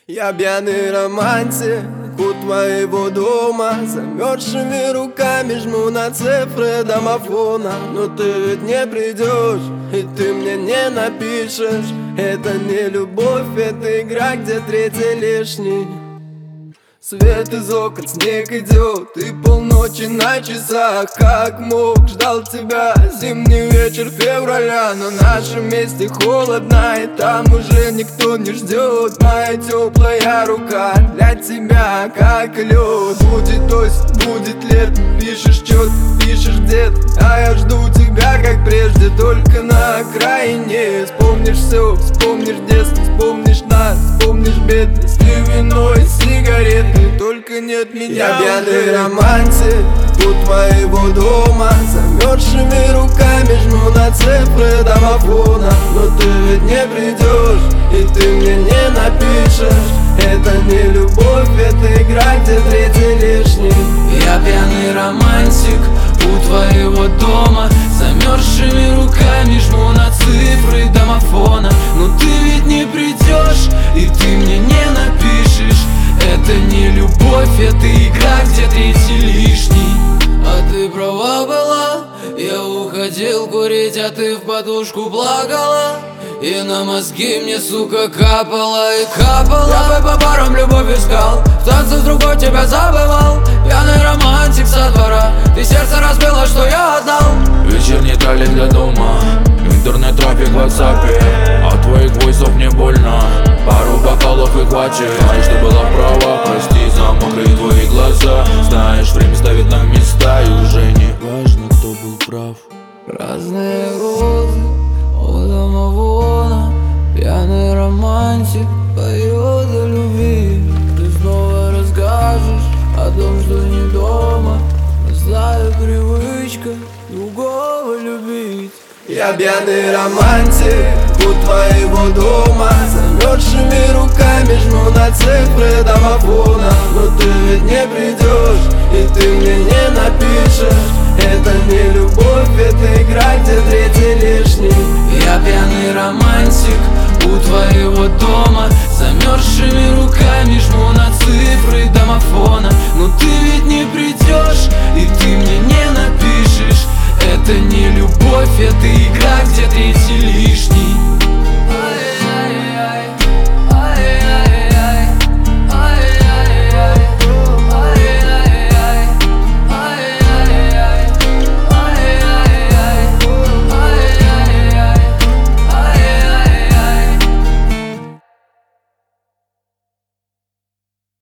Я пьяный романтик у твоего дома, замерзшими руками жму на цифры домофона. Но ты ведь не придешь, и ты мне не напишешь. Это не любовь, это игра, где третий лишний. Свет из окон, снег идет, и полночи на часах. Как мог, ждал тебя зимний вечер февраля. На нашем месте холодно, и там уже никто не ждет. Моя теплая рука для тебя как лед. Будет дождь, будет лето, пишешь чет, пишешь где-то, а я жду тебя как прежде, только на окраине. Вспомнишь все, вспомнишь детство, вспомнишь нас, вспомнишь бедность и вино, и сигареты. Только нет меня. Я пьяный романтик у твоего дома, замерзшими руками жму на цифры домофона. Но ты ведь не придешь, и ты мне не напишешь. Это не любовь, это игра, где третий лишний. Я пьяный романтик у твоего дома, замерзшими руками жму на цифры домофона. Но ты ведь не придешь, и ты мне не напишешь. Это не любовь, это игра, где третий лишний. А ты права была, я уходил курить, а ты в подушку плакала. И на мозги мне, сука, капала и капала. Я бы по парам любовь искал, в танце с другой тебя забывал. Пьяный романтик со двора, ты сердце разбила, что я отдал. Вечерний троллейбус для дома, интернет-трафик в WhatsApp. От твоих войсов мне больно, пару бокалов и хватит. Знаешь, ты была права, прости за мокрые твои глаза. Знаешь, время ставит на места, и уже не важно, кто был прав. Разные розы у домовона, пьяный романтик поет о любви. Ты снова расскажешь о том, что не дома, злая привычка другого любить. Я пьяный романтик у твоего дома, замерзшими руками жму на цифры домофона. Но ты ведь не придешь, и ты мне не напишешь. Это не любовь, это игра, где третий лишний. Я пьяный романтик у твоего дома,